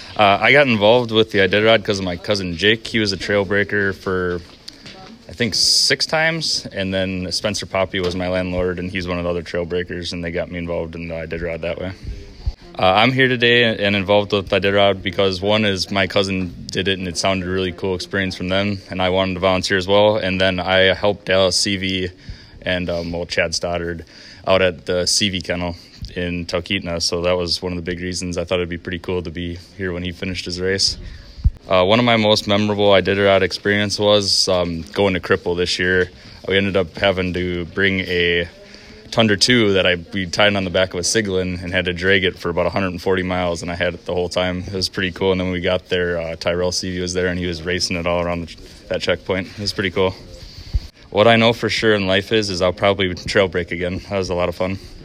I got involved with the Iditarod because of my cousin Jake. He was a trail breaker for, I think, 6 times, and then Spencer Poppy was my landlord, and he's one of the other trail breakers, and they got me involved in the Iditarod that way. I'm here today and involved with Iditarod because one is my cousin did it, and it sounded a really cool experience from them, and I wanted to volunteer as well. And then I helped Dallas CV and Chad Stoddard out at the CV kennel in Talkeetna, so that was one of the big reasons I thought it'd be pretty cool to be here when he finished his race. One of my most memorable Iditarod experience was going to Cripple this year. We ended up having to bring a Tundra 2 that we tied on the back of a Siglin and had to drag it for about 140 miles, and I had it the whole time. It was pretty cool, and then when we got there, Tyrell CV was there, and he was racing it all around that checkpoint. It was pretty cool. What I know for sure in life is I'll probably trail break again. That was a lot of fun.